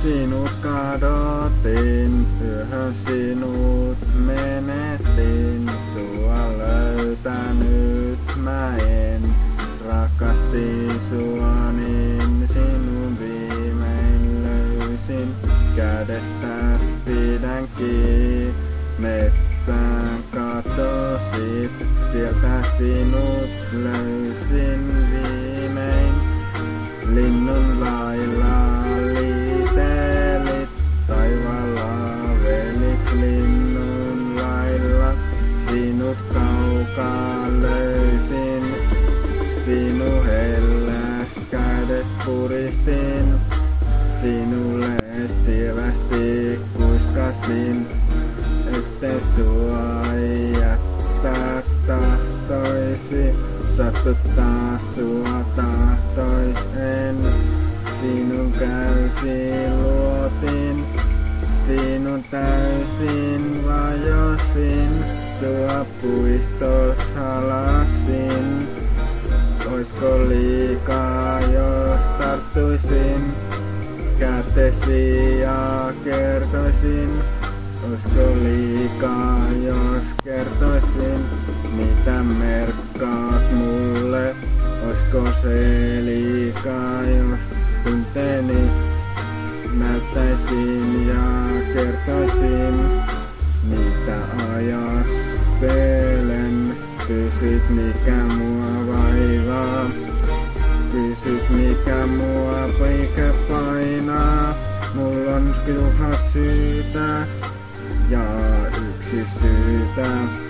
Sinut kadotin, yöhön sinut menetin. Sua löytänyt mä en, rakastin sua niin sinun viimein löysin. Kädestäs pidän kiinni, metsään katosit, sieltä sinut löysin viimein. Linnun lailla liitelit, taivaalla veliks linnun lailla. Sinut kaukaa löysin, sinu helläs kädet puristin. Sinulle sievästi kuiskasin, etten sua jättää tahtoisi. Satuttaa sua tahtois en, sinun käysiin luotin. Sinun täysin vajosin, sua puistos halasin. Oisko liikaa jos tarttuisin kätesi ja kertoisin? Oisko liikaa jos kertoisin, mitä merkkaat mulle? Oisko se liikaa jos tunteeni näyttäisin ja kertoisin, mitä ajattelen? Kysyt mikä mua vaivaa, kysyt mikä mua poika painaa. Mulla on tuhat syytä ja yksi syytä.